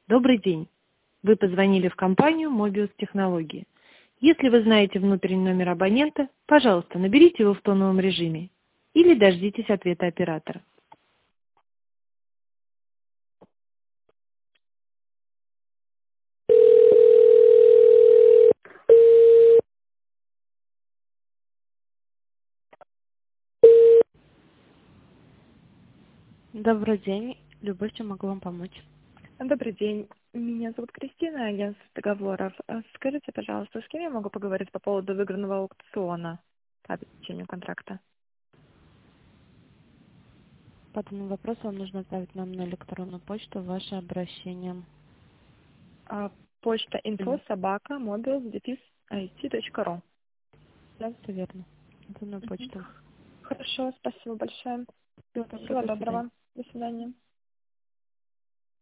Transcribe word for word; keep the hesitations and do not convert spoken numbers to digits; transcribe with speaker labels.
Speaker 1: Добрый день. Вы позвонили в компанию Mobius Технологии. Если вы знаете внутренний номер абонента, пожалуйста, наберите его в тоновом режиме или дождитесь ответа оператора.
Speaker 2: Добрый день. Любовь, чем могу вам помочь?
Speaker 3: Добрый день. Меня зовут Кристина, агентство договоров. А Скажите, пожалуйста, с кем я могу поговорить по поводу выигранного аукциона по обеспечению контракта?
Speaker 2: По этому вопросу вам нужно отправить нам на электронную почту ваше обращение.
Speaker 3: А, Почта
Speaker 2: Мгм.
Speaker 3: info собака mobiles дефис it точка ру.
Speaker 2: Да, все верно. Это на
Speaker 3: Мгм.
Speaker 2: почту.
Speaker 3: Хорошо, спасибо большое.
Speaker 2: Всего доброго,
Speaker 3: Всего
Speaker 2: до свидания.
Speaker 3: доброго. До свидания.